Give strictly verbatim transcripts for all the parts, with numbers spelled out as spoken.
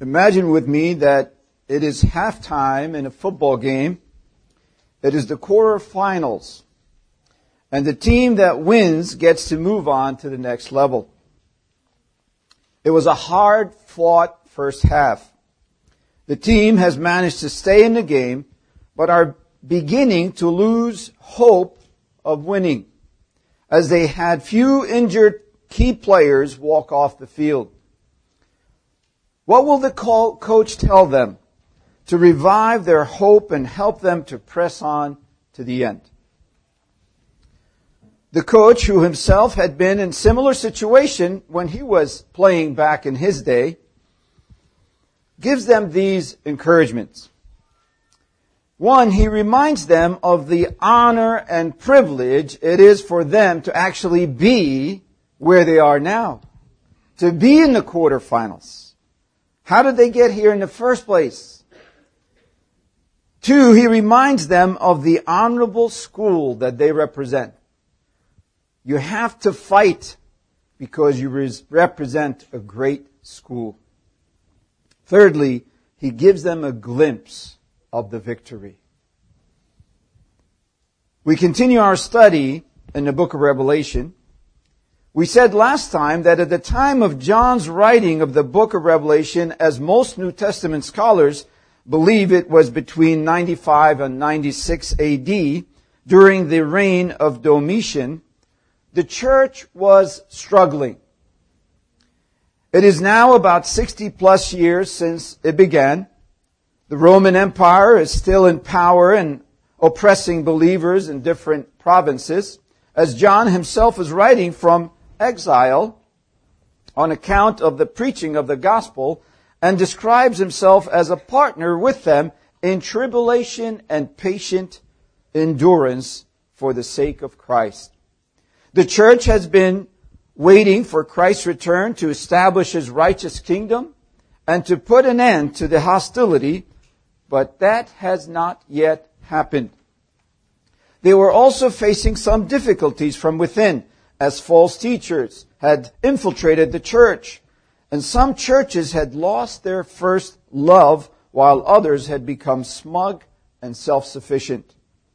Imagine with me that it is halftime in a football game. It is the quarterfinals. And the team that wins gets to move on to the next level. It was a hard-fought first half. The team has managed to stay in the game, but are beginning to lose hope of winning, as they had few injured key players walk off the field. What will the coach tell them to revive their hope and help them to press on to the end? The coach, who himself had been in similar situation when he was playing back in his day, gives them these encouragements. One, he reminds them of the honor and privilege it is for them to actually be where they are now, to be in the quarterfinals. How did they get here in the first place? Two, he reminds them of the honorable school that they represent. You have to fight because you represent a great school. Thirdly, he gives them a glimpse of the victory. We continue our study in the book of Revelation. We said last time that at the time of John's writing of the book of Revelation, as most New Testament scholars believe it was between ninety-five and ninety-six A D, during the reign of Domitian, the church was struggling. It is now about sixty plus years since it began. The Roman Empire is still in power and oppressing believers in different provinces, as John himself is writing from exile on account of the preaching of the gospel, and describes himself as a partner with them in tribulation and patient endurance for the sake of Christ. The church has been waiting for Christ's return to establish his righteous kingdom and to put an end to the hostility, but that has not yet happened. They were also facing some difficulties from within, as false teachers had infiltrated the church, and some churches had lost their first love, while others had become smug and self-sufficient.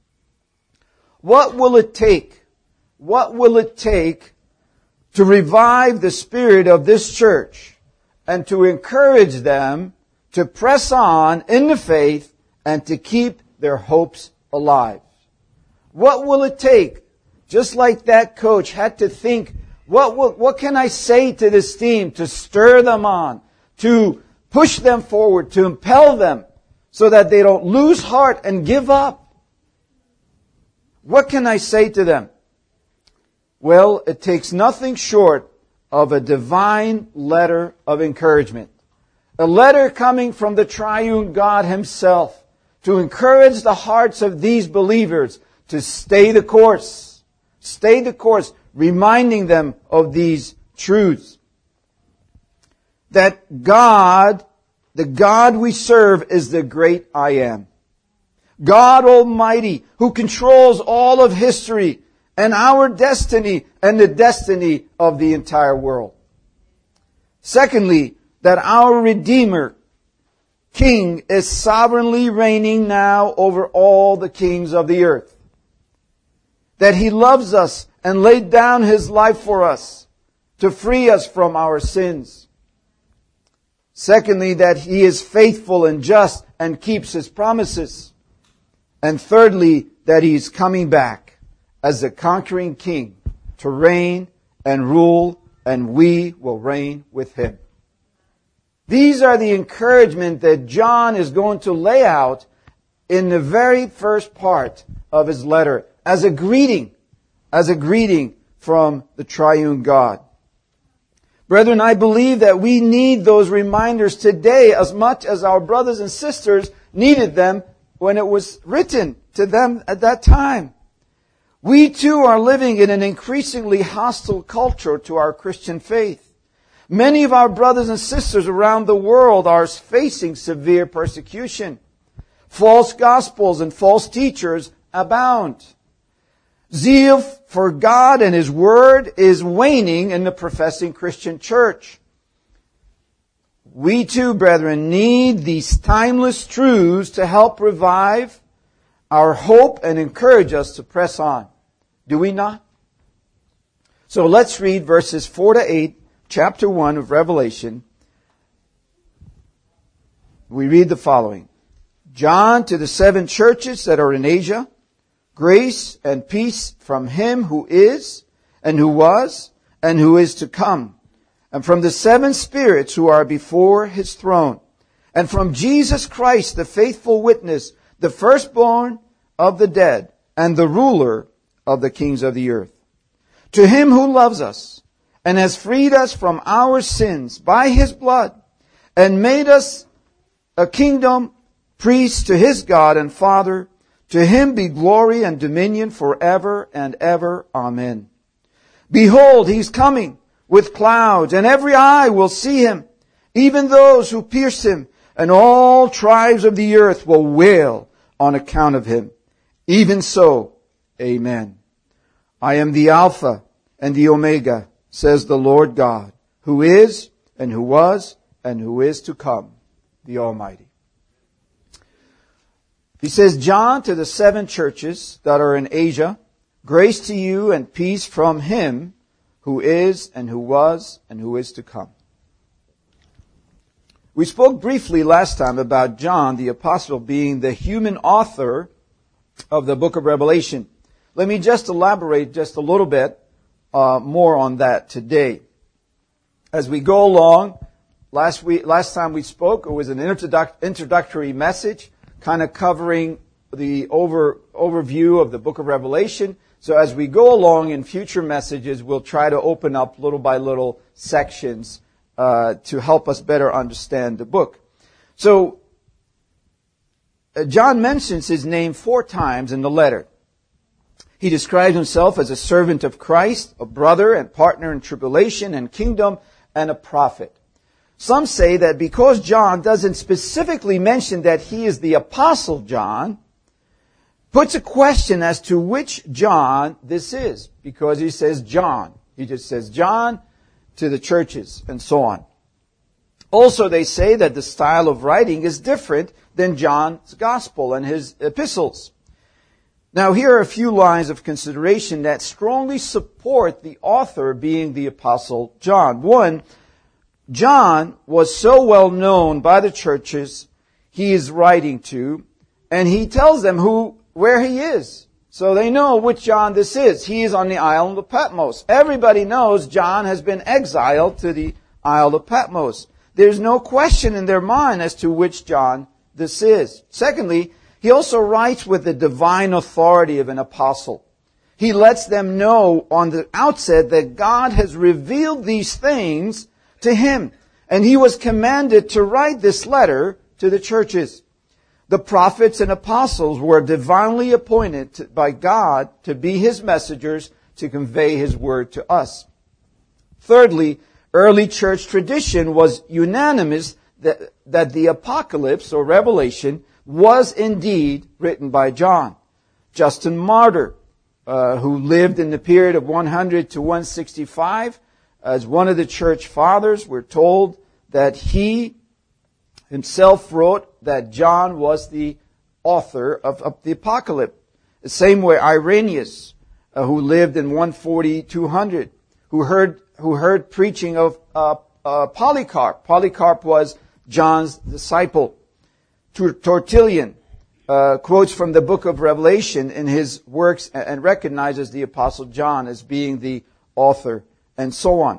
What will it take? What will it take to revive the spirit of this church and to encourage them to press on in the faith and to keep their hopes alive? What will it take? Just like that coach had to think, what, what, what can I say to this team to stir them on, to push them forward, to impel them so that they don't lose heart and give up? What can I say to them? Well, it takes nothing short of a divine letter of encouragement. A letter coming from the triune God himself to encourage the hearts of these believers to stay the course. Stay the course, reminding them of these truths. That God, the God we serve, is the great I am. God Almighty, who controls all of history and our destiny and the destiny of the entire world. Secondly, that our Redeemer, King, is sovereignly reigning now over all the kings of the earth. That He loves us and laid down His life for us to free us from our sins. Secondly, that He is faithful and just and keeps His promises. And thirdly, that He is coming back as the conquering King to reign and rule, and we will reign with Him. These are the encouragement that John is going to lay out in the very first part of his letter as a greeting, as a greeting from the triune God. Brethren, I believe that we need those reminders today as much as our brothers and sisters needed them when it was written to them at that time. We too are living in an increasingly hostile culture to our Christian faith. Many of our brothers and sisters around the world are facing severe persecution. False gospels and false teachers abound. Zeal for God and His Word is waning in the professing Christian church. We too, brethren, need these timeless truths to help revive our hope and encourage us to press on. Do we not? So let's read verses four to eight, chapter one of Revelation. We read the following. John, to the seven churches that are in Asia, grace and peace from him who is, and who was, and who is to come, and from the seven spirits who are before his throne, and from Jesus Christ, the faithful witness, the firstborn of the dead, and the ruler of the kings of the earth. To him who loves us, and has freed us from our sins by his blood, and made us a kingdom, priests to his God and Father, to him be glory and dominion forever and ever. Amen. Behold, he's coming with clouds, and every eye will see him, even those who pierced him, and all tribes of the earth will wail on account of him. Even so, amen. I am the Alpha and the Omega, says the Lord God, who is, and who was, and who is to come, the Almighty. He says, John, to the seven churches that are in Asia, grace to you and peace from him who is, and who was, and who is to come. We spoke briefly last time about John the Apostle being the human author of the book of Revelation. Let me just elaborate just a little bit uh, more on that today. As we go along, last week, last time we spoke, it was an introduc- introductory message, kind of covering the over overview of the book of Revelation. So as we go along in future messages, we'll try to open up little by little sections uh, to help us better understand the book. So uh, John mentions his name four times in the letter. He describes himself as a servant of Christ, a brother and partner in tribulation and kingdom, and a prophet. Some say that because John doesn't specifically mention that he is the Apostle John, puts a question as to which John this is, because he says John. He just says John to the churches and so on. Also, they say that the style of writing is different than John's gospel and his epistles. Now, here are a few lines of consideration that strongly support the author being the Apostle John. One, John was so well known by the churches he is writing to, and he tells them who, where he is. So they know which John this is. He is on the island of Patmos. Everybody knows John has been exiled to the Isle of Patmos. There's no question in their mind as to which John this is. Secondly, he also writes with the divine authority of an apostle. He lets them know on the outset that God has revealed these things to him, and he was commanded to write this letter to the churches. The prophets and apostles were divinely appointed by God to be his messengers to convey his word to us. Thirdly, early church tradition was unanimous that, that the apocalypse or revelation was indeed written by John. Justin Martyr, uh, who lived in the period of one hundred to one sixty-five, as one of the church fathers, we're told that he himself wrote that John was the author of, of the apocalypse. The same way Irenaeus, uh, who lived in one forty to two hundred, who heard who heard preaching of uh, uh, Polycarp. Polycarp was John's disciple. Tertullian uh, quotes from the book of Revelation in his works and recognizes the Apostle John as being the author, and so on.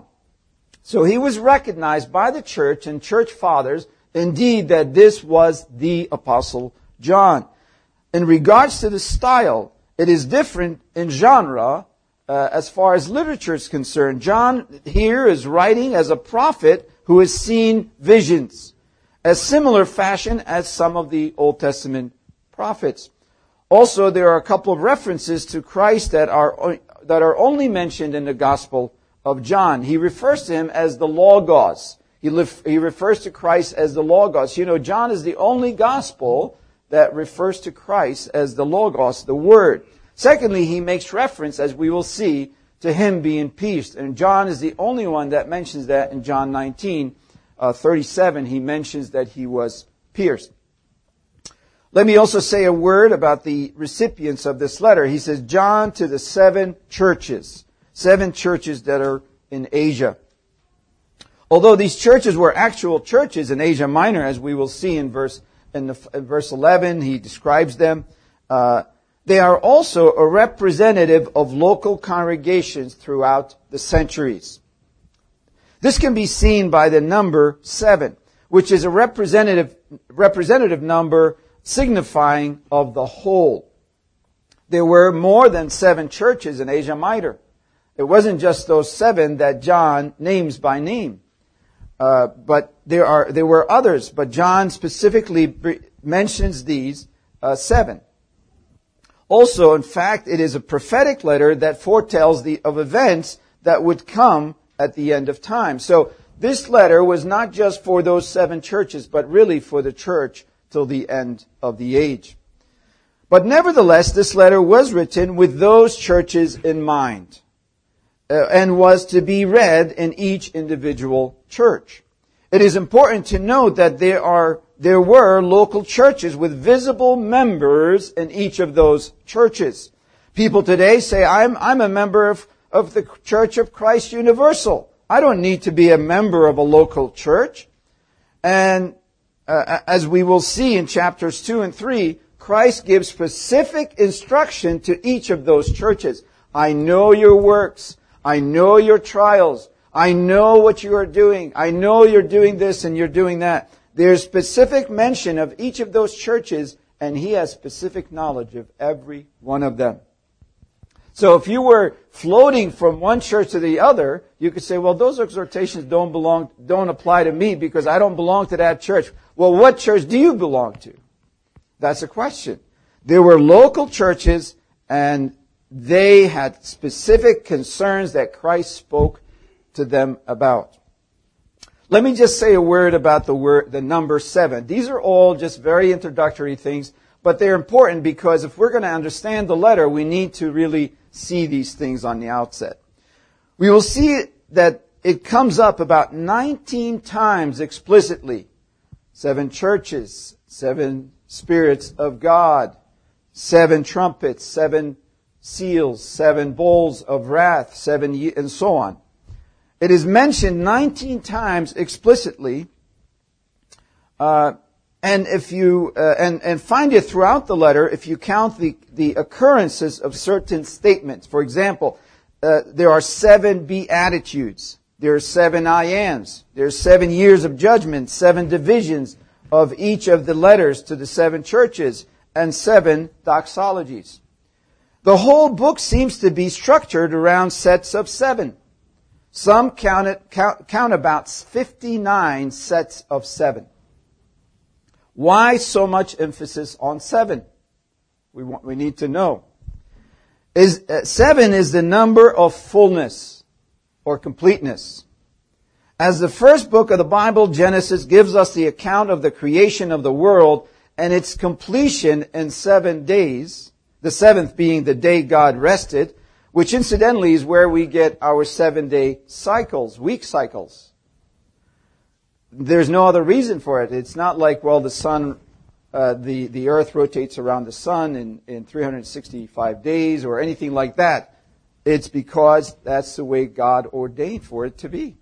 So he was recognized by the church and church fathers, indeed, that this was the Apostle John. In regards to the style, it is different in genre uh, as far as literature is concerned. John here is writing as a prophet who has seen visions, a similar fashion as some of the Old Testament prophets. Also, there are a couple of references to Christ that are that are only mentioned in the Gospel of John. He refers to him as the Logos. He, lif- he refers to Christ as the Logos. You know, John is the only Gospel that refers to Christ as the Logos, the Word. Secondly, he makes reference, as we will see, to him being peace. And John is the only one that mentions that in John nineteen, uh, thirty-seven, he mentions that he was pierced. Let me also say a word about the recipients of this letter. He says, John to the seven churches, seven churches that are in Asia. Although these churches were actual churches in Asia Minor, as we will see in verse in, the, in verse eleven, he describes them. Uh, they are also a representative of local congregations throughout the centuries. This can be seen by the number seven, which is a representative representative number signifying of the whole. There were more than seven churches in Asia Minor. It wasn't just those seven that John names by name. Uh, but there are there were others, but John specifically b- mentions these uh, seven. Also, in fact, it is a prophetic letter that foretells the of events that would come at the end of time. So this letter was not just for those seven churches, but really for the church till the end of the age. But nevertheless, this letter was written with those churches in mind. Uh, and was to be read in each individual church. It is important to note that there are there were local churches with visible members in each of those churches. People today say, I'm I'm a member of, of the Church of Christ Universal. I don't need to be a member of a local church. And uh, as we will see in chapters two and three, Christ gives specific instruction to each of those churches. I know your works. I know your trials. I know what you are doing. I know you're doing this and you're doing that. There's specific mention of each of those churches, and he has specific knowledge of every one of them. So if you were floating from one church to the other, you could say, well, those exhortations don't belong, don't apply to me because I don't belong to that church. Well, what church do you belong to? That's a question. There were local churches, and they had specific concerns that Christ spoke to them about. Let me just say a word about the word, the number seven. These are all just very introductory things, but they're important because if we're going to understand the letter, we need to really see these things on the outset. We will see that it comes up about nineteen times explicitly. Seven churches, seven spirits of God, seven trumpets, seven seals, seven bowls of wrath, seven ye- and so on. It is mentioned nineteen times explicitly, uh, and if you uh, and and find it throughout the letter if you count the the occurrences of certain statements. For example, uh, there are seven beatitudes, there are seven I ams, there are seven years of judgment, seven divisions of each of the letters to the seven churches, and seven doxologies. The whole book seems to be structured around sets of seven. Some count, it, count, count about fifty-nine sets of seven. Why so much emphasis on seven? We want, we need to know. Is, uh, seven is the number of fullness or completeness. As the first book of the Bible, Genesis, gives us the account of the creation of the world and its completion in seven days, the seventh being the day God rested, which incidentally is where we get our seven-day cycles, week cycles. There's no other reason for it. It's not like, well, the sun, uh, the, the earth rotates around the sun in, in three hundred sixty-five days or anything like that. It's because that's the way God ordained for it to be.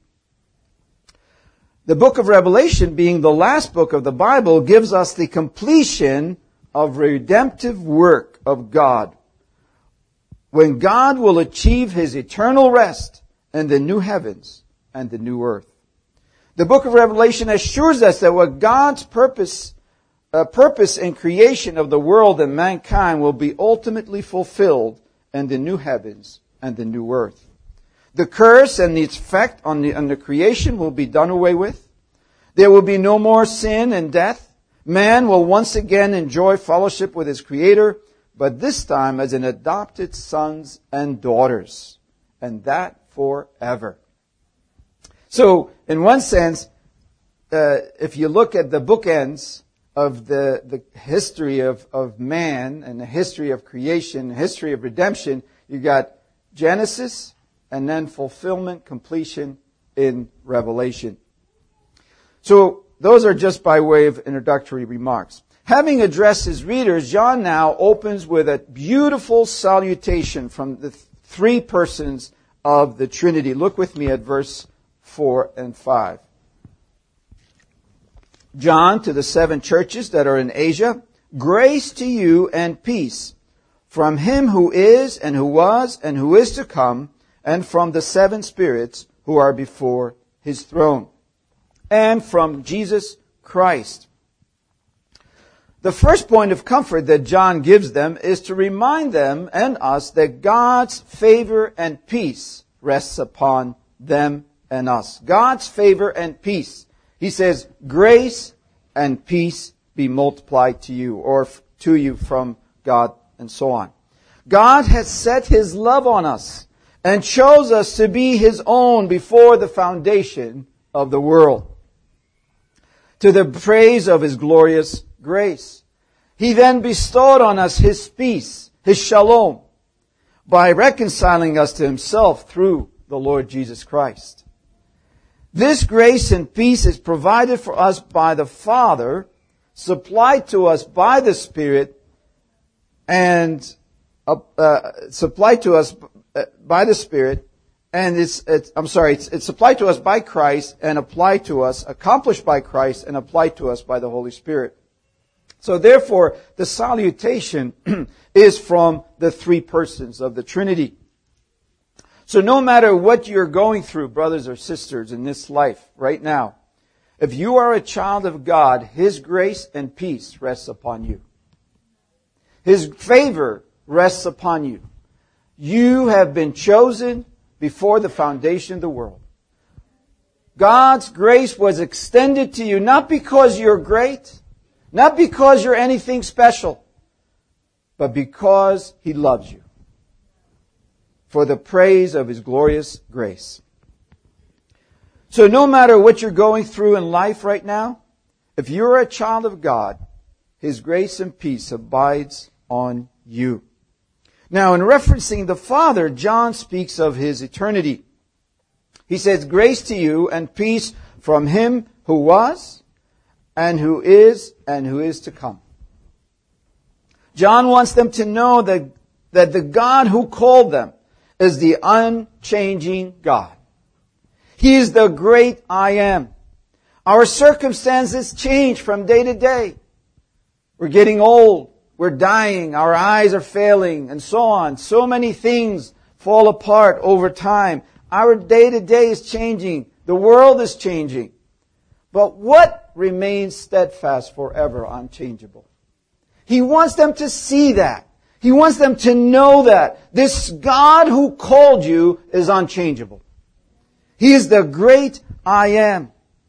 The book of Revelation, being the last book of the Bible, gives us the completion of redemptive work of God, when God will achieve His eternal rest in the new heavens and the new earth. The book of Revelation assures us that what God's purpose, uh, purpose in creation of the world and mankind will be ultimately fulfilled in the new heavens and the new earth. The curse and its effect on the, on the creation will be done away with. There will be no more sin and death. Man will once again enjoy fellowship with his Creator, but this time as an adopted sons and daughters, and that forever. So, in one sense, uh, if you look at the bookends of the, the history of, of man and the history of creation, the history of redemption, you got Genesis and then fulfillment, completion in Revelation. So those are just by way of introductory remarks. Having addressed his readers, John now opens with a beautiful salutation from the three persons of the Trinity. Look with me at verse four and five. John, to the seven churches that are in Asia, grace to you and peace from him who is and who was and who is to come, and from the seven spirits who are before his throne, and from Jesus Christ. The first point of comfort that John gives them is to remind them and us that God's favor and peace rests upon them and us. God's favor and peace. He says, grace and peace be multiplied to you, or to you from God, and so on. God has set His love on us and chose us to be His own before the foundation of the world, to the praise of His glorious grace. He then bestowed on us His peace, His shalom, by reconciling us to Himself through the Lord Jesus Christ. This grace and peace is provided for us by the Father, supplied to us by the Spirit, and uh, uh, supplied to us by the Spirit, and it's, it's I'm sorry, it's, it's supplied to us by Christ and applied to us, accomplished by Christ and applied to us by the Holy Spirit. So therefore, the salutation is from the three persons of the Trinity. So no matter what you're going through, brothers or sisters, in this life right now, if you are a child of God, His grace and peace rests upon you. His favor rests upon you. You have been chosen before the foundation of the world. God's grace was extended to you not because you're great, not because you're anything special, but because He loves you, for the praise of His glorious grace. So no matter what you're going through in life right now, if you're a child of God, His grace and peace abides on you. Now, in referencing the Father, John speaks of His eternity. He says, grace to you and peace from Him who was, and who is, and who is to come. John wants them to know that, that the God who called them is the unchanging God. He is the great I am. Our circumstances change from day to day. We're getting old. We're dying. Our eyes are failing, and so on. So many things fall apart over time. Our day to day is changing. The world is changing. But what remains steadfast forever, unchangeable? He wants them to see that. He wants them to know that. This God who called you is unchangeable. He is the great I am.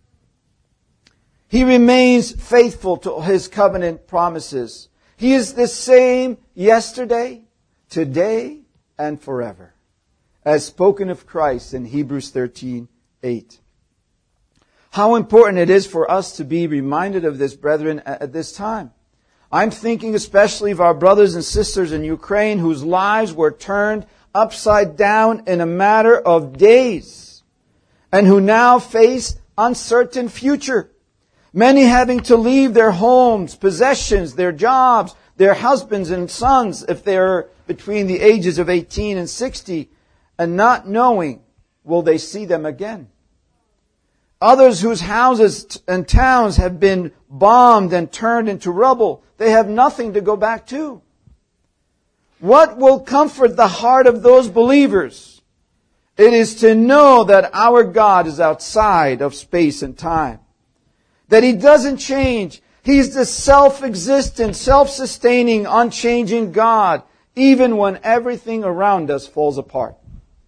He remains faithful to His covenant promises. He is the same yesterday, today, and forever, as spoken of Christ in Hebrews thirteen eight. How important it is for us to be reminded of this, brethren, at this time. I'm thinking especially of our brothers and sisters in Ukraine whose lives were turned upside down in a matter of days, and who now face uncertain future. Many having to leave their homes, possessions, their jobs, their husbands and sons, if they're between the ages of eighteen and sixty, and not knowing, will they see them again? Others whose houses and towns have been bombed and turned into rubble, they have nothing to go back to. What will comfort the heart of those believers? It is to know that our God is outside of space and time. That He doesn't change. He's the self-existent, self-sustaining, unchanging God, even when everything around us falls apart.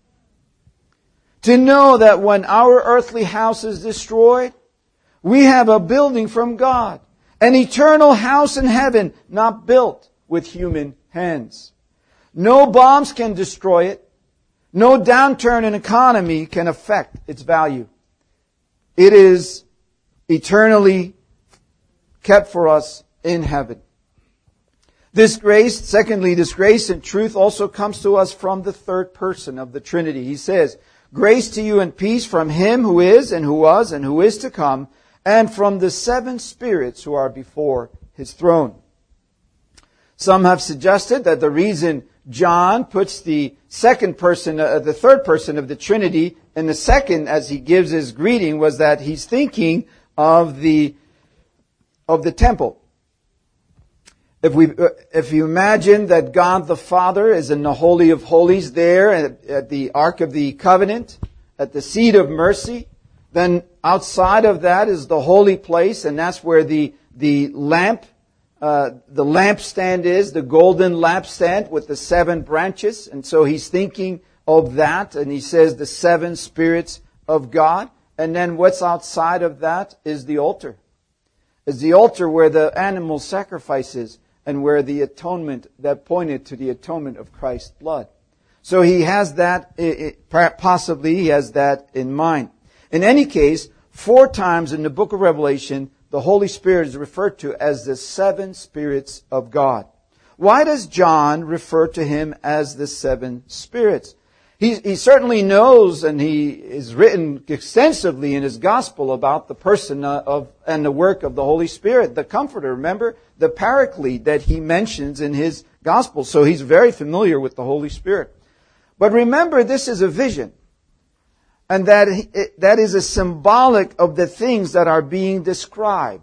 To know that when our earthly house is destroyed, we have a building from God, an eternal house in heaven, not built with human hands. No bombs can destroy it. No downturn in economy can affect its value. It is eternally kept for us in heaven. This grace, secondly, this grace and truth also comes to us from the third person of the Trinity. He says, grace to you and peace from Him who is and who was and who is to come, and from the seven spirits who are before his throne. Some have suggested that the reason John puts the second person, uh, the third person of the Trinity in the second as he gives his greeting was that he's thinking of the, of the temple. If we, if you imagine that God the Father is in the Holy of Holies there at, at the Ark of the Covenant, at the seat of mercy, then outside of that is the holy place, and that's where the, the lamp, uh, the lampstand is, the golden lampstand with the seven branches. And so he's thinking of that, and he says the seven spirits of God. And then what's outside of that is the altar. Is the altar where the animal sacrifices and where the atonement that pointed to the atonement of Christ's blood. So he has that, it, possibly he has that in mind. In any case, four times in the book of Revelation, the Holy Spirit is referred to as the seven spirits of God. Why does John refer to him as the seven spirits? He, he certainly knows, and he is written extensively in his gospel about the person of and the work of the Holy Spirit, the Comforter. Remember the Paraclete that he mentions in his gospel. So he's very familiar with the Holy Spirit. But remember, this is a vision. And that, that is a symbolic of the things that are being described.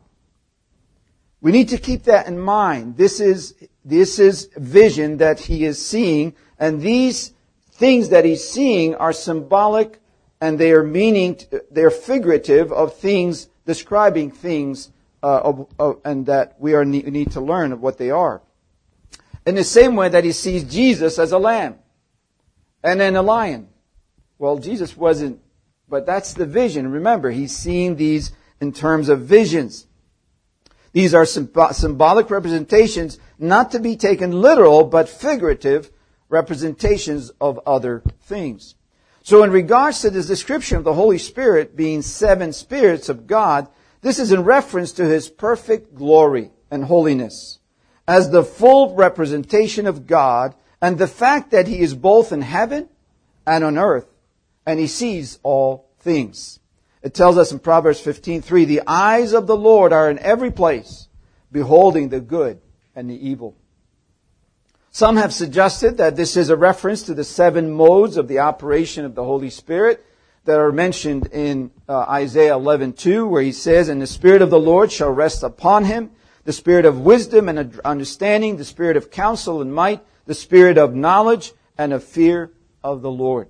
We need to keep that in mind. This is, this is vision that he is seeing, and these things that he's seeing are symbolic, and they are meaning, they're figurative of things, describing things, uh, of, of, and that we are need, need to learn of what they are. In the same way that he sees Jesus as a lamb, and then a lion. Well, Jesus wasn't, but that's the vision. Remember, he's seeing these in terms of visions. These are symbolic representations, not to be taken literal, but figurative representations of other things. So in regards to this description of the Holy Spirit being seven spirits of God, this is in reference to his perfect glory and holiness as the full representation of God, and the fact that he is both in heaven and on earth, and he sees all things. It tells us in Proverbs fifteen three, the eyes of the Lord are in every place, beholding the good and the evil. Some have suggested that this is a reference to the seven modes of the operation of the Holy Spirit that are mentioned in uh, Isaiah eleven two, where he says, and the Spirit of the Lord shall rest upon him, the Spirit of wisdom and understanding, the Spirit of counsel and might, the Spirit of knowledge and of fear of the Lord.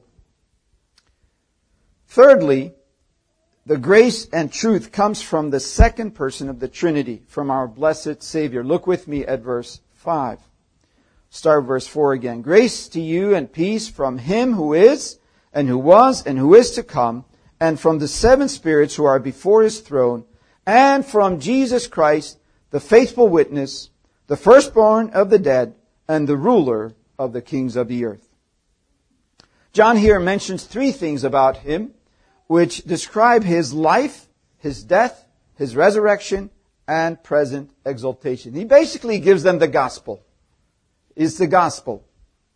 Thirdly, the grace and truth comes from the second person of the Trinity, from our blessed Savior. Look with me at verse five. Start verse four again. Grace to you and peace from him who is, and who was, and who is to come, and from the seven spirits who are before his throne, and from Jesus Christ, the faithful witness, the firstborn of the dead, and the ruler of the kings of the earth. John here mentions three things about him, which describe his life, his death, his resurrection, and present exaltation. He basically gives them the gospel. It's the gospel.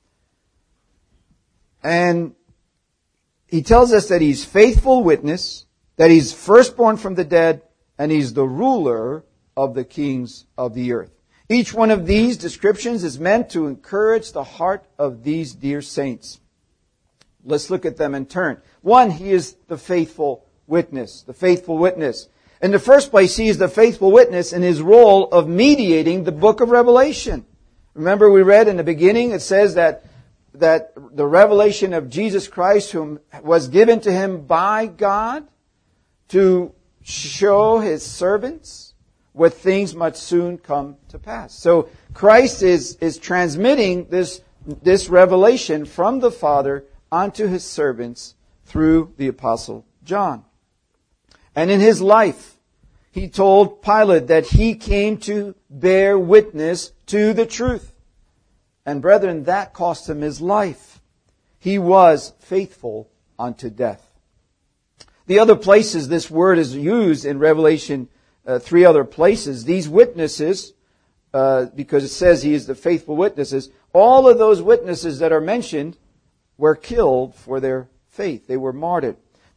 And he tells us that he's faithful witness, that he's firstborn from the dead, and he's the ruler of the kings of the earth. Each one of these descriptions is meant to encourage the heart of these dear saints. Let's look at them in turn. One, he is the faithful witness. The faithful witness. In the first place, he is the faithful witness in his role of mediating the book of Revelation. Remember we read in the beginning, it says that, that the revelation of Jesus Christ, whom was given to him by God to show his servants what things must soon come to pass. So Christ is, is transmitting this, this revelation from the Father onto his servants through the Apostle John. And in his life, he told Pilate that he came to bear witness to the truth. And brethren, that cost him his life. He was faithful unto death. The other places this word is used in Revelation, uh, three other places, these witnesses, uh, because it says he is the faithful witnesses, all of those witnesses that are mentioned were killed for their faith. They were martyred.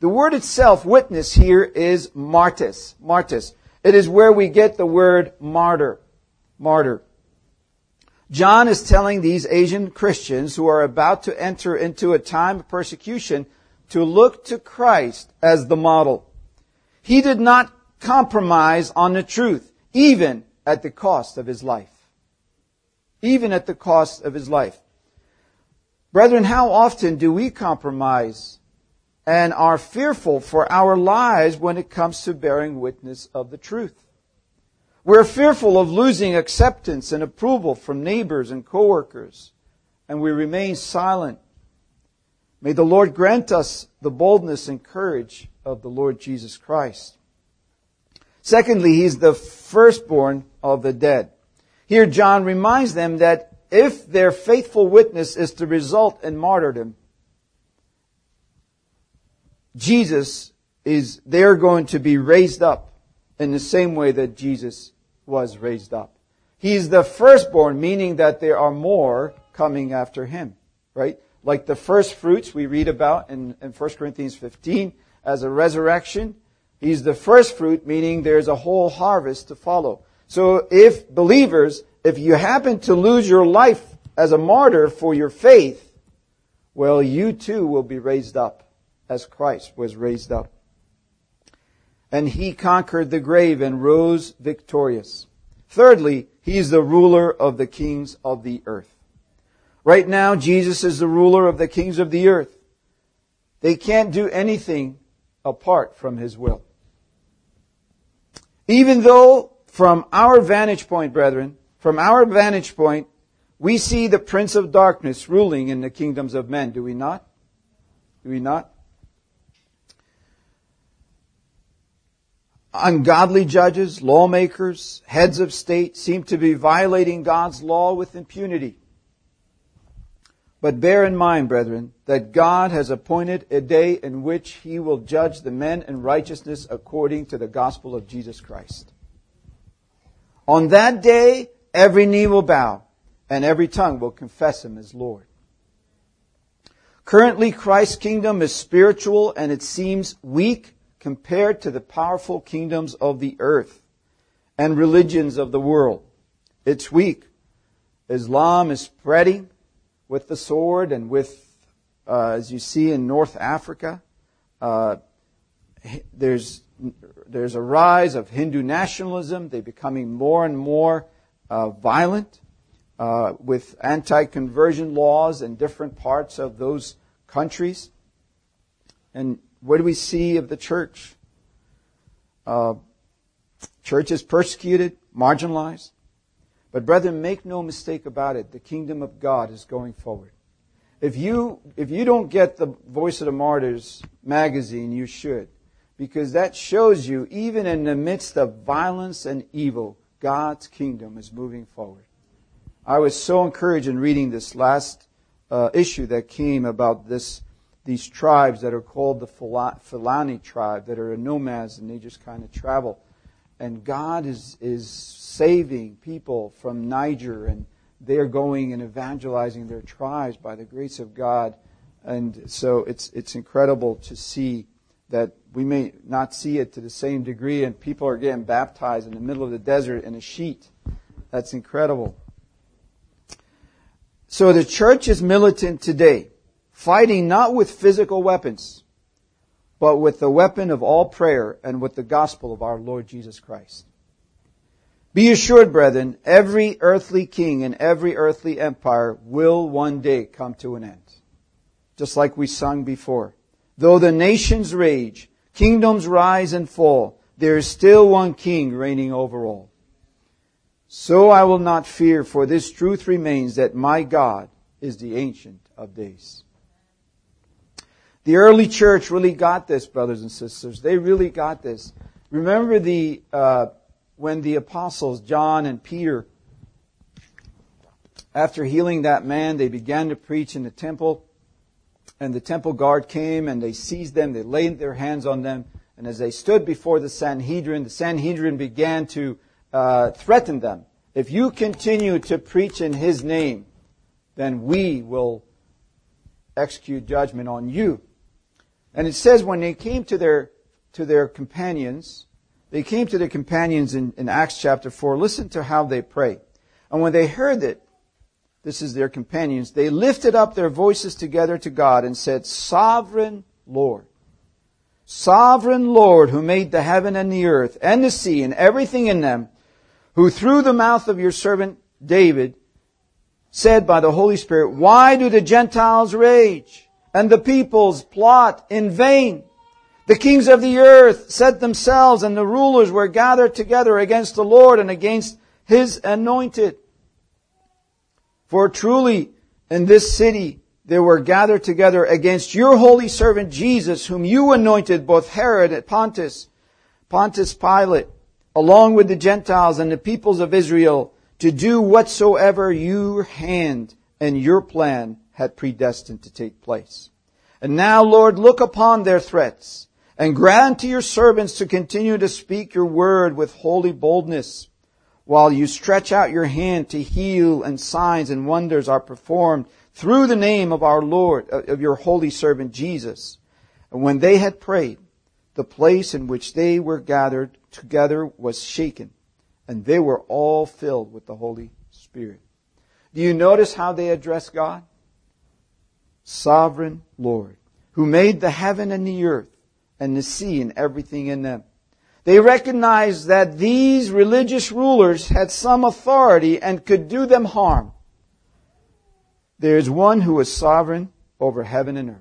The word itself, witness, here is martis. Martis. It is where we get the word martyr. Martyr. John is telling these Asian Christians who are about to enter into a time of persecution to look to Christ as the model. He did not compromise on the truth, even at the cost of his life. Even at the cost of his life. Brethren, how often do we compromise and are fearful for our lives when it comes to bearing witness of the truth? We're fearful of losing acceptance and approval from neighbors and coworkers, and we remain silent. May the Lord grant us the boldness and courage of the Lord Jesus Christ. Secondly, He's the firstborn of the dead. Here John reminds them that if their faithful witness is to result in martyrdom, Jesus is, they're going to be raised up in the same way that Jesus was raised up. He's the firstborn, meaning that there are more coming after Him, right? Like the first fruits we read about in, in First Corinthians fifteen as a resurrection. He's the first fruit, meaning there's a whole harvest to follow. So if believers, if you happen to lose your life as a martyr for your faith, well, you too will be raised up as Christ was raised up. And He conquered the grave and rose victorious. Thirdly, He's the ruler of the kings of the earth. Right now, Jesus is the ruler of the kings of the earth. They can't do anything apart from His will. Even though, from our vantage point, brethren, from our vantage point, we see the prince of darkness ruling in the kingdoms of men, do we not? Do we not? Ungodly judges, lawmakers, heads of state seem to be violating God's law with impunity. But bear in mind, brethren, that God has appointed a day in which He will judge the men in righteousness according to the gospel of Jesus Christ. On that day, every knee will bow and every tongue will confess Him as Lord. Currently, Christ's kingdom is spiritual and it seems weak compared to the powerful kingdoms of the earth and religions of the world. It's weak. Islam is spreading with the sword and with, uh, as you see in North Africa, uh, there's there's a rise of Hindu nationalism. They're becoming more and more uh, violent uh, with anti-conversion laws in different parts of those countries. And what do we see of the church? Uh, church is persecuted, marginalized. But brethren, make no mistake about it. The kingdom of God is going forward. If you, if you don't get the Voice of the Martyrs magazine, you should. Because that shows you, even in the midst of violence and evil, God's kingdom is moving forward. I was so encouraged in reading this last uh, issue that came about this, these tribes that are called the Fulani tribe, that are nomads and they just kind of travel. And God is, is saving people from Niger, and they're going and evangelizing their tribes by the grace of God. And so it's it's incredible to see that we may not see it to the same degree, and people are getting baptized in the middle of the desert in a sheet. That's incredible. So the church is militant today, fighting not with physical weapons, but with the weapon of all prayer and with the gospel of our Lord Jesus Christ. Be assured, brethren, every earthly king and every earthly empire will one day come to an end. Just like we sung before. Though the nations rage, kingdoms rise and fall, there is still one king reigning over all. So I will not fear, for this truth remains that my God is the Ancient of Days. The early church really got this, brothers and sisters. They really got this. Remember the uh, when the apostles, John and Peter, after healing that man, they began to preach in the temple. And the temple guard came and they seized them. They laid their hands on them. And as they stood before the Sanhedrin, the Sanhedrin began to uh, threaten them. If you continue to preach in His name, then we will execute judgment on you. And it says when they came to their, to their companions, they came to their companions in, in Acts chapter four. Listen to how they pray. And when they heard it, this is their companions, they lifted up their voices together to God and said, Sovereign Lord, Sovereign Lord, who made the heaven and the earth and the sea and everything in them, who through the mouth of your servant David said by the Holy Spirit, why do the Gentiles rage and the peoples plot in vain? The kings of the earth set themselves, and the rulers were gathered together against the Lord and against His anointed. For truly in this city they were gathered together against your holy servant Jesus, whom you anointed, both Herod and Pontius, Pontius Pilate, along with the Gentiles and the peoples of Israel, to do whatsoever your hand and your plan had predestined to take place. And now, Lord, look upon their threats, and grant to your servants to continue to speak your word with holy boldness, while you stretch out your hand to heal, and signs and wonders are performed through the name of our Lord, of your holy servant Jesus. And when they had prayed, the place in which they were gathered together was shaken, and they were all filled with the Holy Spirit. Do you notice how they address God? Sovereign Lord, who made the heaven and the earth and the sea and everything in them. They recognized that these religious rulers had some authority and could do them harm. There is one who is sovereign over heaven and earth.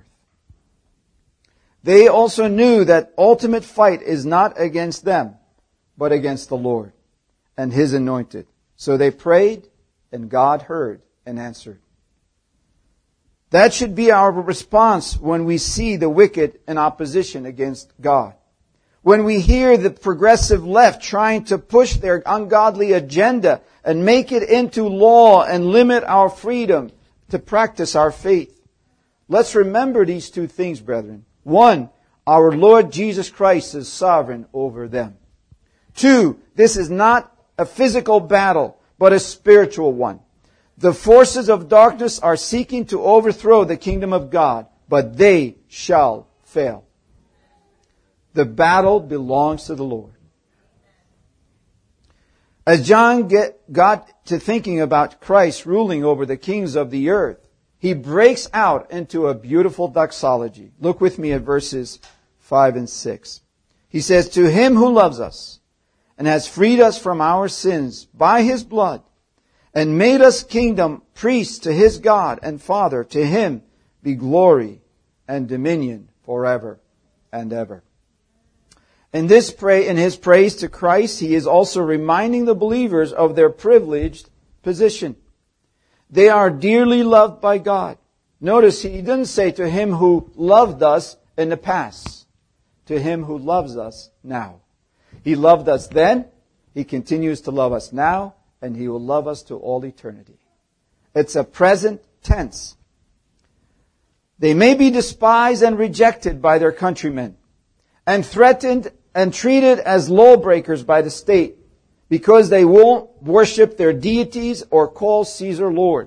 They also knew that ultimate fight is not against them, but against the Lord and His anointed. So they prayed, and God heard and answered. That should be our response when we see the wicked in opposition against God. When we hear the progressive left trying to push their ungodly agenda and make it into law and limit our freedom to practice our faith. Let's remember these two things, brethren. One, our Lord Jesus Christ is sovereign over them. Two, this is not a physical battle, but a spiritual one. The forces of darkness are seeking to overthrow the kingdom of God, but they shall fail. The battle belongs to the Lord. As John get, got to thinking about Christ ruling over the kings of the earth, he breaks out into a beautiful doxology. Look with me at verses five and six. He says, to Him who loves us and has freed us from our sins by His blood and made us kingdom priests to His God and Father, to Him be glory and dominion forever and ever. In this pray, in his praise to Christ, he is also reminding the believers of their privileged position. They are dearly loved by God. Notice he didn't say to Him who loved us in the past, to Him who loves us now. He loved us then, He continues to love us now, and He will love us to all eternity. It's a present tense. They may be despised and rejected by their countrymen, and threatened and treated as lawbreakers by the state, because they won't worship their deities or call Caesar Lord.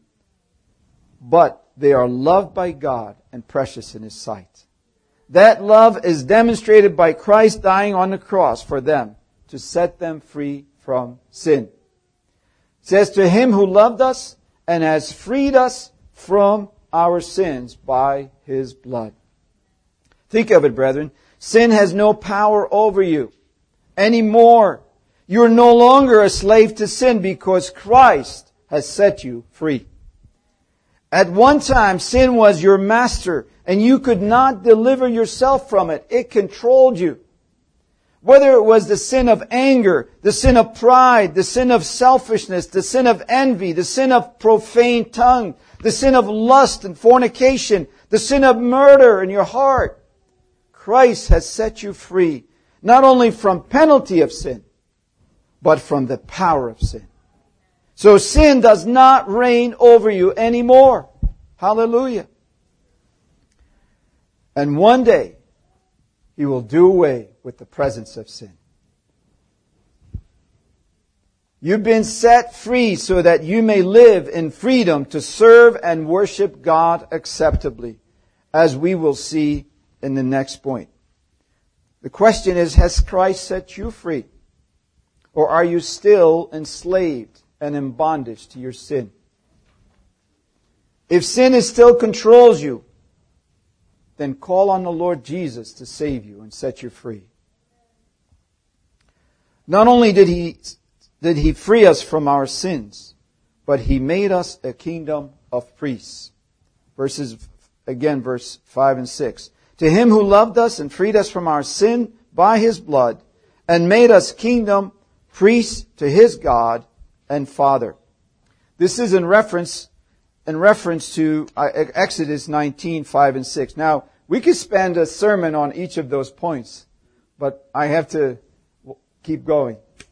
But they are loved by God and precious in His sight. That love is demonstrated by Christ dying on the cross for them to set them free from sin. It says, to Him who loved us and has freed us from our sins by His blood. Think of it, brethren. Sin has no power over you anymore. You're no longer a slave to sin because Christ has set you free. At one time, sin was your master, and you could not deliver yourself from it. It controlled you. Whether it was the sin of anger, the sin of pride, the sin of selfishness, the sin of envy, the sin of profane tongue, the sin of lust and fornication, the sin of murder in your heart, Christ has set you free, not only from penalty of sin, but from the power of sin. So sin does not reign over you anymore. Hallelujah. And one day, He will do away with the presence of sin. You've been set free so that you may live in freedom to serve and worship God acceptably, as we will see in the next point. The question is, has Christ set you free? Or are you still enslaved and in bondage to your sin? If sin is still controls you, then call on the Lord Jesus to save you and set you free. Not only did He, did He free us from our sins, but He made us a kingdom of priests. Verses, again, verse five and six. To Him who loved us and freed us from our sin by His blood, and made us kingdom, priests to His God and Father. This is in reference, in reference to Exodus nineteen, five and six. Now, we could spend a sermon on each of those points, but I have to keep going.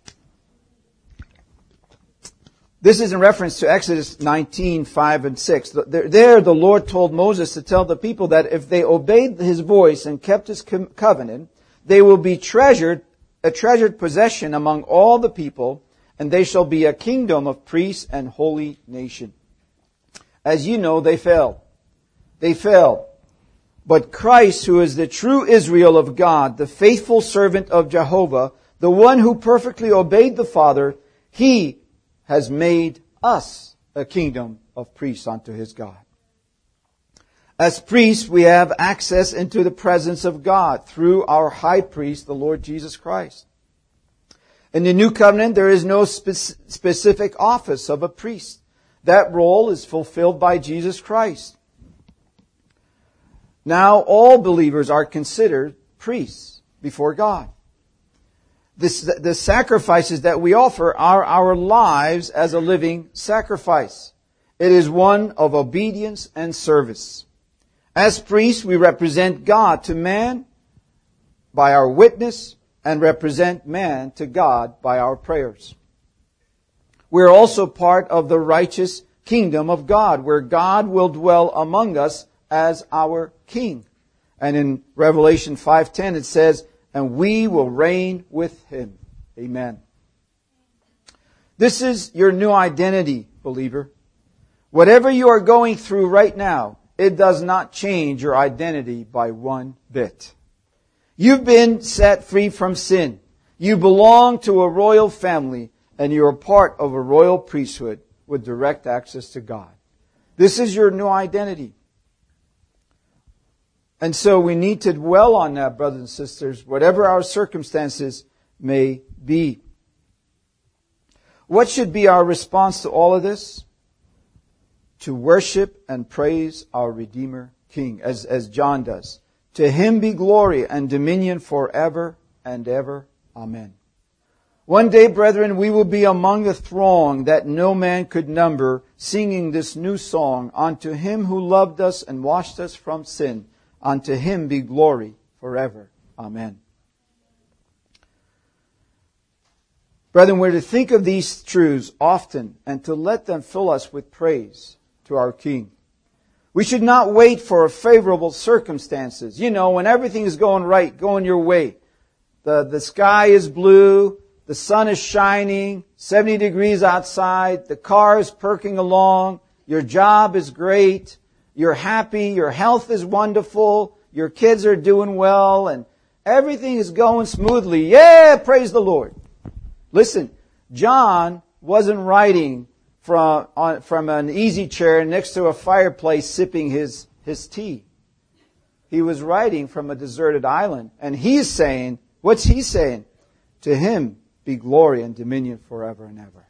This is in reference to Exodus nineteen, five and six. There, the Lord told Moses to tell the people that if they obeyed His voice and kept His covenant, they will be treasured, a treasured possession among all the people, and they shall be a kingdom of priests and holy nation. As you know, they fell. They fell. But Christ, who is the true Israel of God, the faithful servant of Jehovah, the one who perfectly obeyed the Father, He has made us a kingdom of priests unto His God. As priests, we have access into the presence of God through our high priest, the Lord Jesus Christ. In the New Covenant, there is no spe- specific office of a priest. That role is fulfilled by Jesus Christ. Now, all believers are considered priests before God. This, the sacrifices that we offer are our lives as a living sacrifice. It is one of obedience and service. As priests, we represent God to man by our witness and represent man to God by our prayers. We are also part of the righteous kingdom of God, where God will dwell among us as our King. And in Revelation five ten it says, and we will reign with Him. Amen. This is your new identity, believer. Whatever you are going through right now, it does not change your identity by one bit. You've been set free from sin. You belong to a royal family, and you're a part of a royal priesthood with direct access to God. This is your new identity. And so we need to dwell on that, brothers and sisters, whatever our circumstances may be. What should be our response to all of this? To worship and praise our Redeemer King, as, as John does. To Him be glory and dominion forever and ever. Amen. One day, brethren, we will be among the throng that no man could number, singing this new song, unto Him who loved us and washed us from sin. Unto Him be glory forever. Amen. Brethren, we're to think of these truths often and to let them fill us with praise to our King. We should not wait for favorable circumstances. You know, when everything is going right, going your way. The, the sky is blue, the sun is shining, seventy degrees outside, the car is perking along, your job is great, you're happy, your health is wonderful, your kids are doing well, and everything is going smoothly. Yeah, praise the Lord. Listen, John wasn't writing from on, from an easy chair next to a fireplace sipping his, his tea. He was writing from a deserted island. And he's saying, what's he saying? To Him be glory and dominion forever and ever.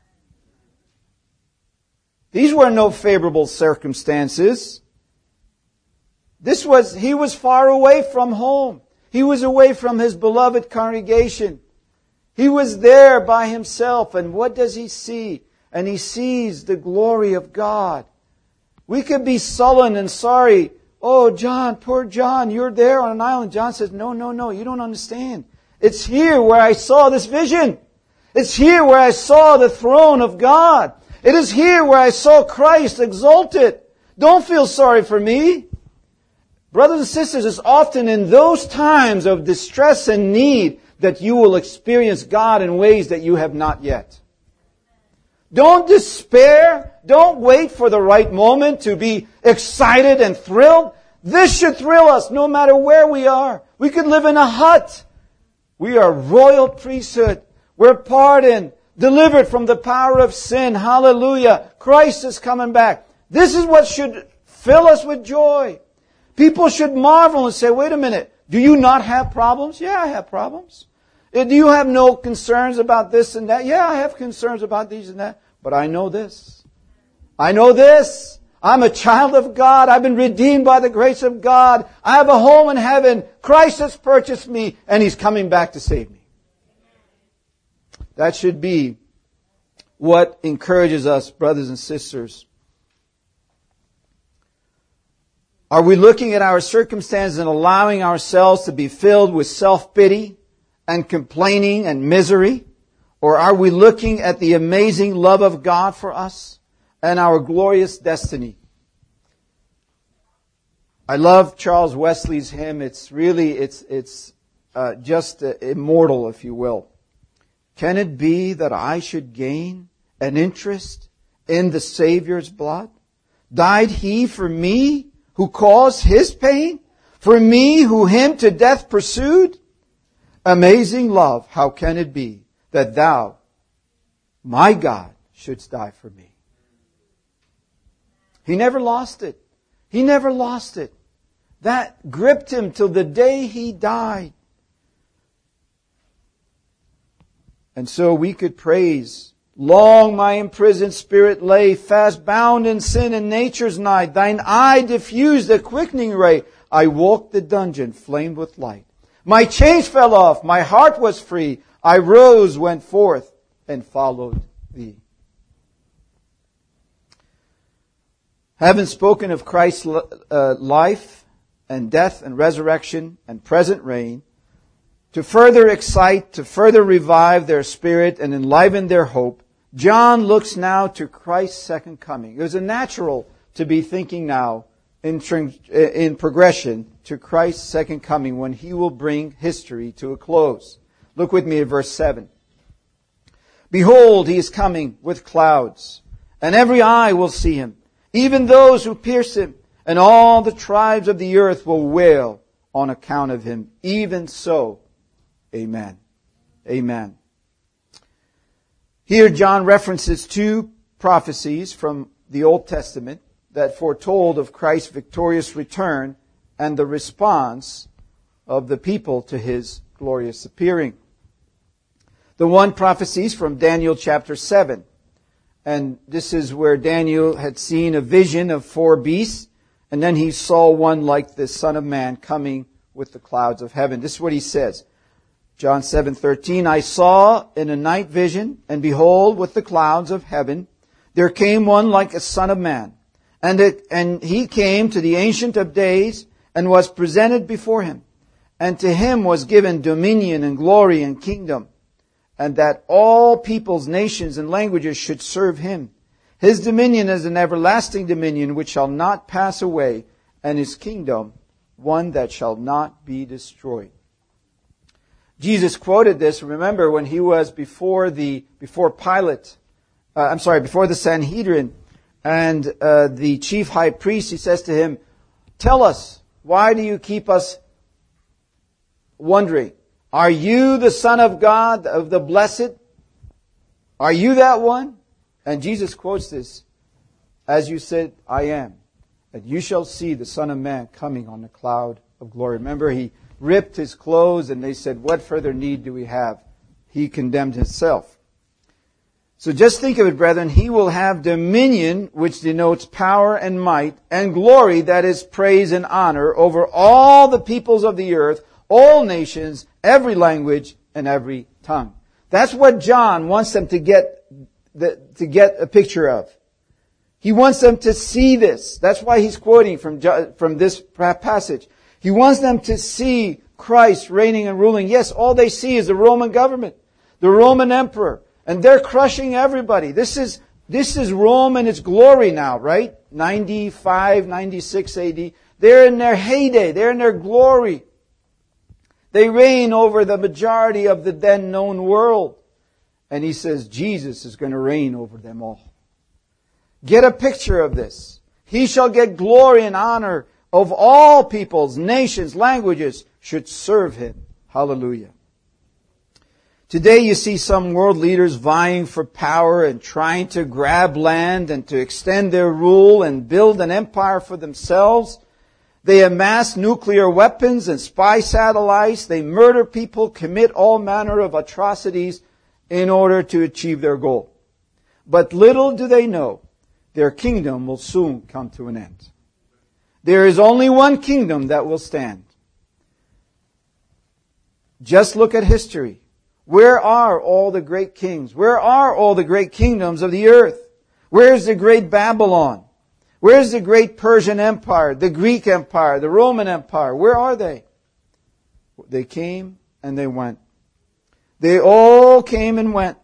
These were no favorable circumstances. This was, he was far away from home. He was away from his beloved congregation. He was there by himself. And what does he see? And he sees the glory of God. We could be sullen and sorry. Oh, John, poor John, you're there on an island. John says, no, no, no, you don't understand. It's here where I saw this vision. It's here where I saw the throne of God. It is here where I saw Christ exalted. Don't feel sorry for me. Brothers and sisters, it's often in those times of distress and need that you will experience God in ways that you have not yet. Don't despair. Don't wait for the right moment to be excited and thrilled. This should thrill us no matter where we are. We could live in a hut. We are royal priesthood. We're pardoned, delivered from the power of sin. Hallelujah. Christ is coming back. This is what should fill us with joy. People should marvel and say, wait a minute, do you not have problems? Yeah, I have problems. Do you have no concerns about this and that? Yeah, I have concerns about these and that. But I know this. I know this. I'm a child of God. I've been redeemed by the grace of God. I have a home in heaven. Christ has purchased me, and He's coming back to save me. That should be what encourages us, brothers and sisters. Are we looking at our circumstances and allowing ourselves to be filled with self-pity and complaining and misery? Or are we looking at the amazing love of God for us and our glorious destiny? I love Charles Wesley's hymn. It's really, it's, it's uh, just uh, immortal, if you will. Can it be that I should gain an interest in the Savior's blood? Died He for me who caused His pain? For me who Him to death pursued? Amazing love, how can it be that Thou, my God, shouldst die for me? He never lost it. He never lost it. That gripped Him till the day He died. And so we could praise, long my imprisoned spirit lay, fast bound in sin and nature's night. Thine eye diffused a quickening ray. I walked the dungeon flamed with light. My chains fell off, my heart was free. I rose, went forth, and followed Thee. Having spoken of Christ's uh, life and death and resurrection and present reign, to further excite, to further revive their spirit and enliven their hope, John looks now to Christ's second coming. It was a natural to be thinking now in, in progression to Christ's second coming when He will bring history to a close. Look with me at verse seven. Behold, He is coming with clouds, and every eye will see Him, even those who pierce Him, and all the tribes of the earth will wail on account of Him. Even so, amen. Amen. Here John references two prophecies from the Old Testament that foretold of Christ's victorious return and the response of the people to His glorious appearing. The one prophecy is from Daniel chapter seven. And this is where Daniel had seen a vision of four beasts, and then he saw one like the Son of Man coming with the clouds of heaven. This is what he says. John seven thirteen, I saw in a night vision, and behold, with the clouds of heaven, there came one like a Son of Man. And it, and he came to the Ancient of Days, and was presented before Him. And to Him was given dominion and glory and kingdom, and that all peoples, nations, and languages should serve Him. His dominion is an everlasting dominion which shall not pass away, and His kingdom one that shall not be destroyed. Jesus quoted this, remember, when He was before the before Pilate, uh, I'm sorry, before the Sanhedrin, and uh, the chief high priest, he says to Him, tell us, why do you keep us wondering? Are you the Son of God, of the Blessed? Are you that one? And Jesus quotes this, as you said, I am. And you shall see the Son of Man coming on the cloud of glory. Remember, He ripped His clothes and they said, what further need do we have? He condemned Himself. So just think of it, brethren. He will have dominion, which denotes power and might, and glory, that is praise and honor, over all the peoples of the earth, all nations, every language, and every tongue. That's what John wants them to get, the, to get a picture of. He wants them to see this. That's why he's quoting from, from this passage. He wants them to see Christ reigning and ruling. Yes, all they see is the Roman government, the Roman emperor, and they're crushing everybody. This is, this is Rome in its glory now, right? ninety-five, ninety-six A D. They're in their heyday. They're in their glory. They reign over the majority of the then known world. And he says Jesus is going to reign over them all. Get a picture of this. He shall get glory and honor of all peoples, nations, languages should serve him. Hallelujah. Today you see some world leaders vying for power and trying to grab land and to extend their rule and build an empire for themselves. They amass nuclear weapons and spy satellites. They murder people, commit all manner of atrocities in order to achieve their goal. But little do they know, their kingdom will soon come to an end. There is only one kingdom that will stand. Just look at history. Where are all the great kings? Where are all the great kingdoms of the earth? Where is the great Babylon? Where is the great Persian Empire, the Greek Empire, the Roman Empire? Where are they? They came and they went. They all came and went.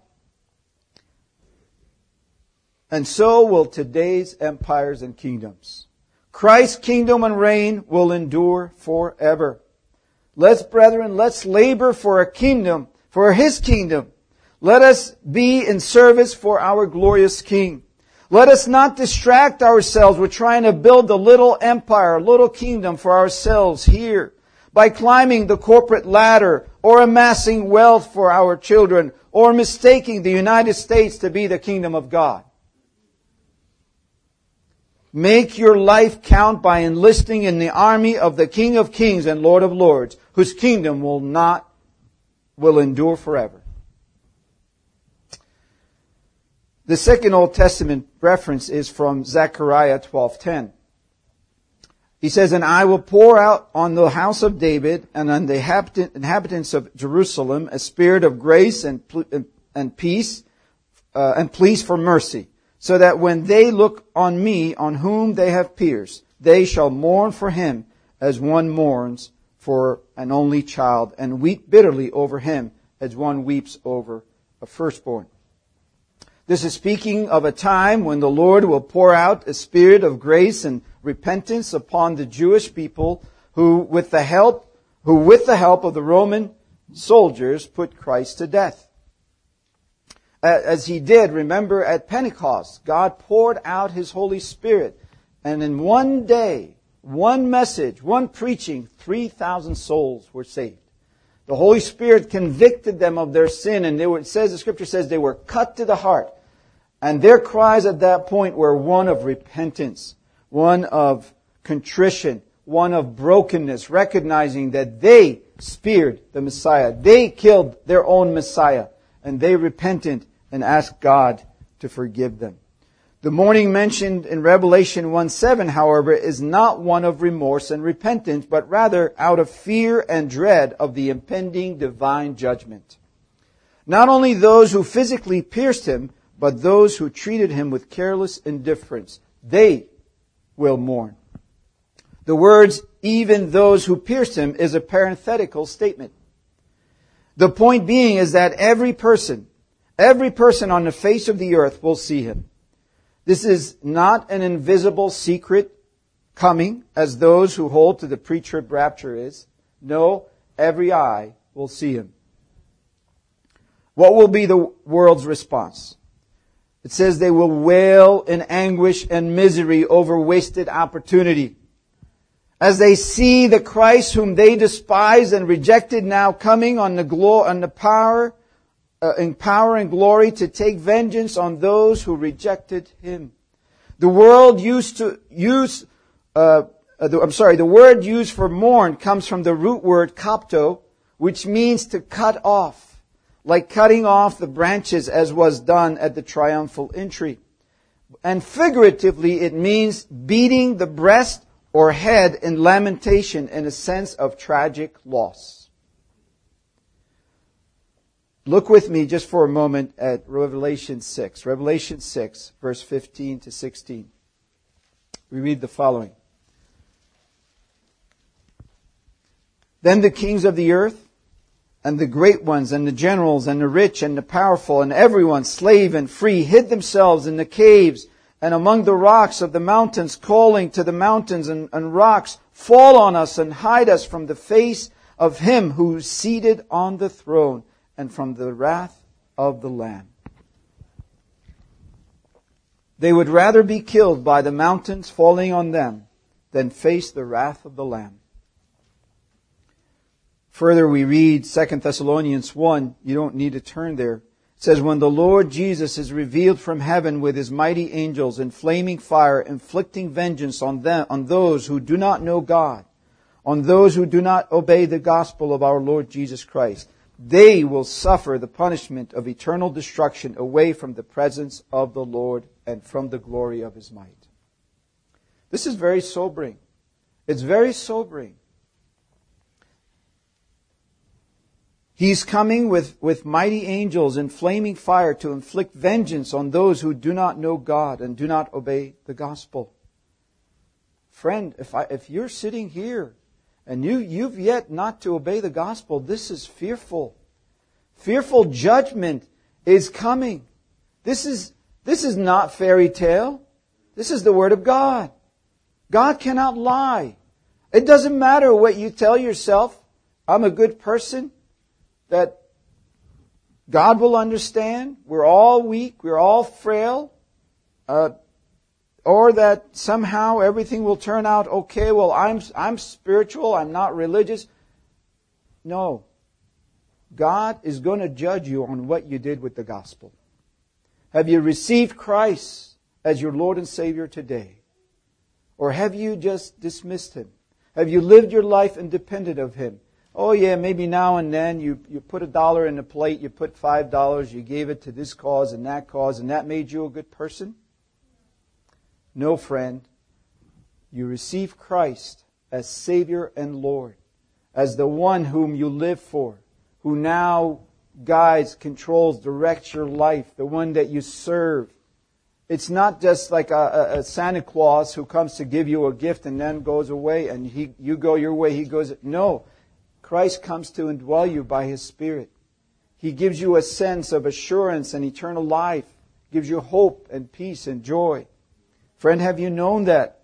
And so will today's empires and kingdoms. Christ's kingdom and reign will endure forever. Let's, brethren, let's labor for a kingdom, for His kingdom. Let us be in service for our glorious King. Let us not distract ourselves with trying to build a little empire, a little kingdom for ourselves here by climbing the corporate ladder or amassing wealth for our children or mistaking the United States to be the kingdom of God. Make your life count by enlisting in the army of the King of Kings and Lord of Lords, whose kingdom will not, will endure forever. The second Old Testament reference is from Zechariah twelve ten. He says, "And I will pour out on the house of David and on the inhabitants of Jerusalem a spirit of grace and and peace uh, and pleas for mercy, so that when they look on me, on whom they have pierced, they shall mourn for him as one mourns for an only child, and weep bitterly over him as one weeps over a firstborn." This is speaking of a time when the Lord will pour out a spirit of grace and repentance upon the Jewish people who, with the help, who with the help of the Roman soldiers, put Christ to death. As He did, remember, at Pentecost, God poured out His Holy Spirit, and in one day, one message, one preaching, three thousand souls were saved. The Holy Spirit convicted them of their sin, and they were, it says, the Scripture says, they were cut to the heart. And their cries at that point were one of repentance, one of contrition, one of brokenness, recognizing that they speared the Messiah. They killed their own Messiah, and they repented and asked God to forgive them. The mourning mentioned in Revelation one seven, however, is not one of remorse and repentance, but rather out of fear and dread of the impending divine judgment. Not only those who physically pierced Him, but those who treated Him with careless indifference, they will mourn. The words, "even those who pierced Him," is a parenthetical statement. The point being is that every person, every person on the face of the earth will see Him. This is not an invisible secret coming, as those who hold to the pre-trib rapture is. No, every eye will see Him. What will be the world's response? It says they will wail in anguish and misery over wasted opportunity. As they see the Christ whom they despised and rejected now coming on the glo- on the power, uh, in power and glory to take vengeance on those who rejected Him. The world used to use, uh, uh, the, I'm sorry, the word used for mourn comes from the root word kopto, which means to cut off. Like cutting off the branches as was done at the triumphal entry. And figuratively, it means beating the breast or head in lamentation in a sense of tragic loss. Look with me just for a moment at Revelation six. Revelation six, verse fifteen to sixteen. We read the following. "Then the kings of the earth, and the great ones, and the generals, and the rich, and the powerful, and everyone, slave and free, hid themselves in the caves and among the rocks of the mountains, calling to the mountains and, and rocks, 'Fall on us and hide us from the face of Him who is seated on the throne and from the wrath of the Lamb.'" They would rather be killed by the mountains falling on them than face the wrath of the Lamb. Further, we read Second Thessalonians one. You don't need to turn there. It says, when the Lord Jesus is revealed from heaven with His mighty angels in flaming fire, inflicting vengeance on them, on those who do not know God, on those who do not obey the gospel of our Lord Jesus Christ, they will suffer the punishment of eternal destruction away from the presence of the Lord and from the glory of His might. This is very sobering. It's very sobering. He's coming with, with mighty angels in flaming fire to inflict vengeance on those who do not know God and do not obey the gospel. Friend, if I, if you're sitting here and you, you've yet not to obey the gospel, this is fearful. Fearful judgment is coming. This is, this is not fairy tale. This is the Word of God. God cannot lie. It doesn't matter what you tell yourself. I'm a good person. That God will understand. We're all weak. We're all frail. Uh, or that somehow everything will turn out okay. Well, I'm, I'm spiritual. I'm not religious. No. God is going to judge you on what you did with the gospel. Have you received Christ as your Lord and Savior today? Or have you just dismissed Him? Have you lived your life independent of Him? Oh yeah, maybe now and then you, you put a dollar in a plate, you put five dollars, you gave it to this cause and that cause, and that made you a good person? No, friend. You receive Christ as Savior and Lord, as the one whom you live for, who now guides, controls, directs your life, the one that you serve. It's not just like a, a Santa Claus who comes to give you a gift and then goes away and he, you go your way, He goes... No. Christ comes to indwell you by His Spirit. He gives you a sense of assurance and eternal life. Gives you hope and peace and joy. Friend, have you known that?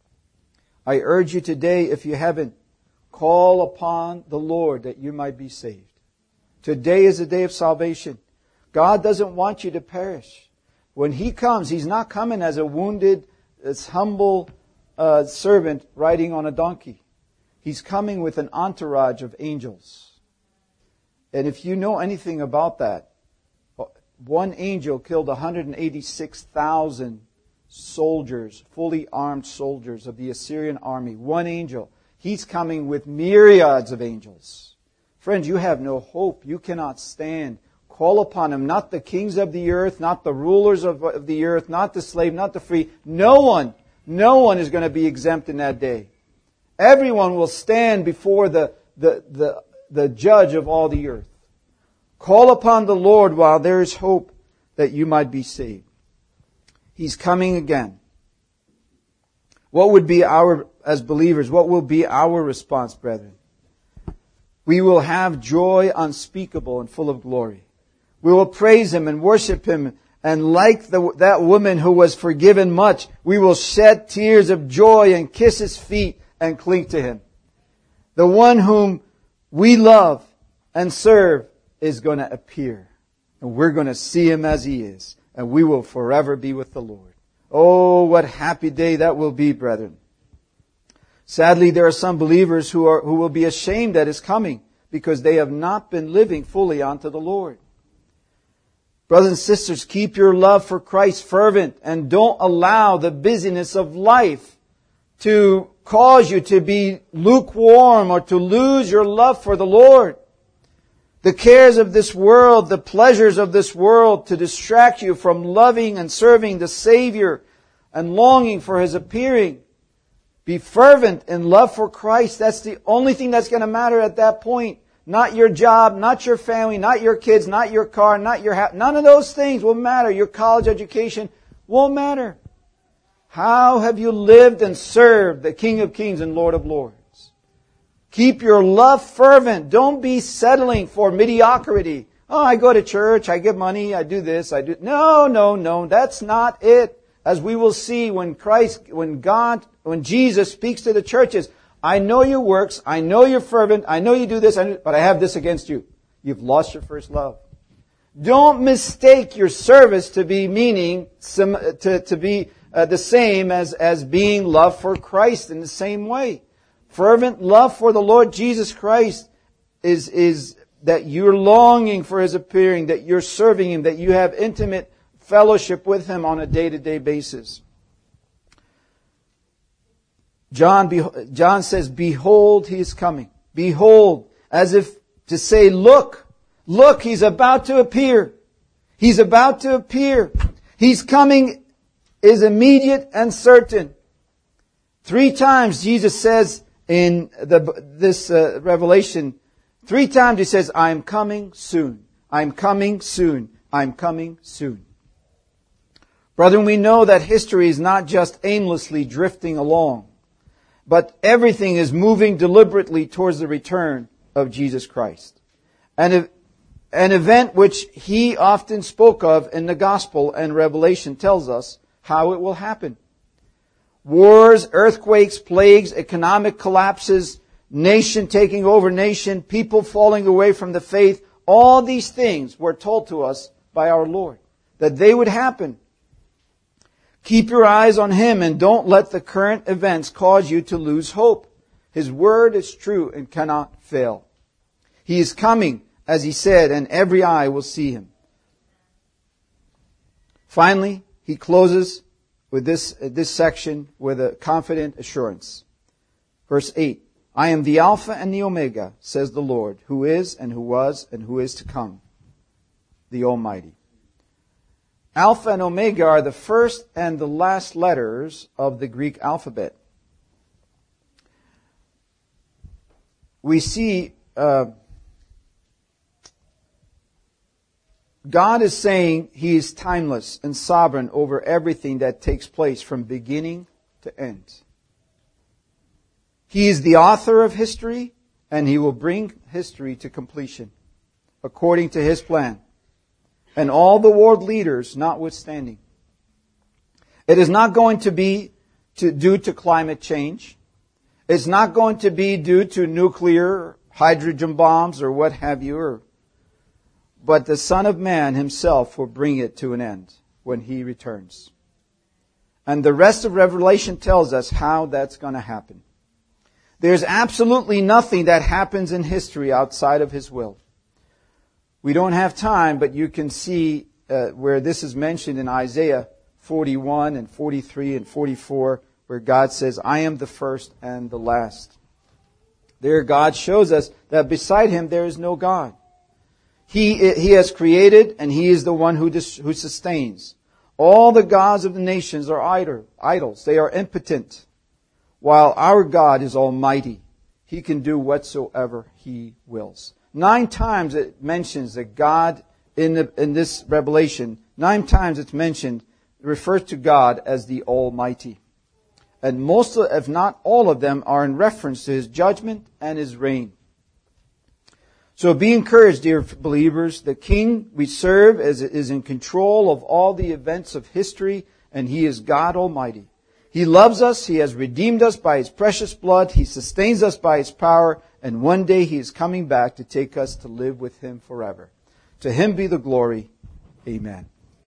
I urge you today, if you haven't, call upon the Lord that you might be saved. Today is the day of salvation. God doesn't want you to perish. When He comes, He's not coming as a wounded, as humble uh, servant riding on a donkey. He's coming with an entourage of angels. And if you know anything about that, one angel killed one hundred eighty-six thousand soldiers, fully armed soldiers of the Assyrian army. One angel. He's coming with myriads of angels. Friends, you have no hope. You cannot stand. Call upon Him, not the kings of the earth, not the rulers of, of the earth, not the slave, not the free. No one, no one is going to be exempt in that day. Everyone will stand before the, the, the, the judge of all the earth. Call upon the Lord while there is hope that you might be saved. He's coming again. What would be our, as believers, what will be our response, brethren? We will have joy unspeakable and full of glory. We will praise Him and worship Him. And like the, that woman who was forgiven much, we will shed tears of joy and kiss His feet and cling to Him. The one whom we love and serve is going to appear. And we're going to see Him as He is. And we will forever be with the Lord. Oh, what happy day that will be, brethren. Sadly, there are some believers who are who will be ashamed at His coming because they have not been living fully unto the Lord. Brothers and sisters, keep your love for Christ fervent and don't allow the busyness of life to cause you to be lukewarm or to lose your love for the Lord. The cares of this world, the pleasures of this world to distract you from loving and serving the Savior and longing for His appearing. Be fervent in love for Christ. That's the only thing that's going to matter at that point. Not your job, not your family, not your kids, not your car, not your house. None of those things will matter. Your college education won't matter. How have you lived and served the King of Kings and Lord of Lords? Keep your love fervent. Don't be settling for mediocrity. Oh, I go to church, I give money, I do this, I do... No, no, no, that's not it. As we will see when Christ, when God, when Jesus speaks to the churches, I know your works, I know you're fervent, I know you do this, but I have this against you. You've lost your first love. Don't mistake your service to be meaning, to, to be uh, the same as, as being love for Christ in the same way. Fervent love for the Lord Jesus Christ is, is that you're longing for His appearing, that you're serving Him, that you have intimate fellowship with Him on a day-to-day basis. John, John says, behold, He is coming. Behold, as if to say, look, look, He's about to appear. He's about to appear. He's coming is immediate and certain. Three times Jesus says in the, this uh, revelation, three times He says, I am coming soon. I am coming soon. I am coming soon. Brethren, we know that history is not just aimlessly drifting along, but everything is moving deliberately towards the return of Jesus Christ. And an event which He often spoke of in the Gospel and Revelation tells us how it will happen. Wars, earthquakes, plagues, economic collapses, nation taking over nation, people falling away from the faith, all these things were told to us by our Lord, that they would happen. Keep your eyes on Him and don't let the current events cause you to lose hope. His word is true and cannot fail. He is coming, as He said, and every eye will see Him. Finally, He closes with this, this section with a confident assurance. Verse eight, I am the Alpha and the Omega, says the Lord, who is and who was and who is to come, the Almighty. Alpha and Omega are the first and the last letters of the Greek alphabet. We see uh, God is saying He is timeless and sovereign over everything that takes place from beginning to end. He is the author of history, and He will bring history to completion according to His plan. And all the world leaders notwithstanding. It is not going to be to, due to climate change. It's not going to be due to nuclear, hydrogen bombs, or what have you. Or, but the Son of Man Himself will bring it to an end when He returns. And the rest of Revelation tells us how that's going to happen. There's absolutely nothing that happens in history outside of His will. We don't have time, but you can see uh, where this is mentioned in Isaiah forty-one and forty-three and forty-four, where God says, I am the first and the last. There God shows us that beside Him there is no God. He, he has created, and He is the one who, dis, who sustains. All the gods of the nations are idol, idols. They are impotent. While our God is almighty. He can do whatsoever He wills. Nine times it mentions that God, in, the, in this revelation, nine times it's mentioned, it refers to God as the Almighty. And most, of, if not all of them, are in reference to His judgment and His reign. So be encouraged, dear believers. The King we serve is, is in control of all the events of history, and He is God Almighty. He loves us. He has redeemed us by His precious blood. He sustains us by His power. And one day He is coming back to take us to live with Him forever. To Him be the glory. Amen.